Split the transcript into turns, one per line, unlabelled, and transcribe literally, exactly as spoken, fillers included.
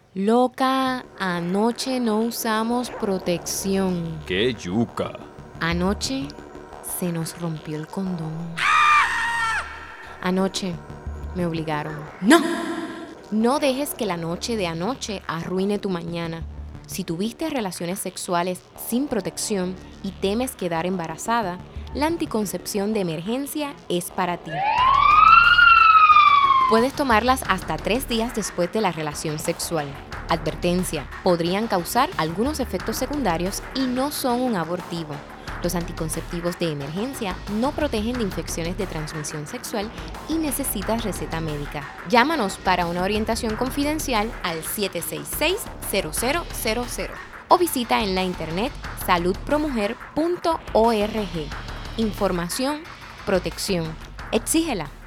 Loca, anoche no usamos protección.
¡Qué yuca!
Anoche se nos rompió el condón. Anoche me obligaron. ¡No! No dejes que la noche de anoche arruine tu mañana. Si tuviste relaciones sexuales sin protección y temes quedar embarazada, la anticoncepción de emergencia es para ti. Puedes tomarlas hasta tres días después de la relación sexual. Advertencia: podrían causar algunos efectos secundarios y no son un abortivo. Los anticonceptivos de emergencia no protegen de infecciones de transmisión sexual y necesitas receta médica. Llámanos para una orientación confidencial al siete seis seis, cero cero cero cero o visita en la internet salud pro mujer punto org. Información, protección. Exígela.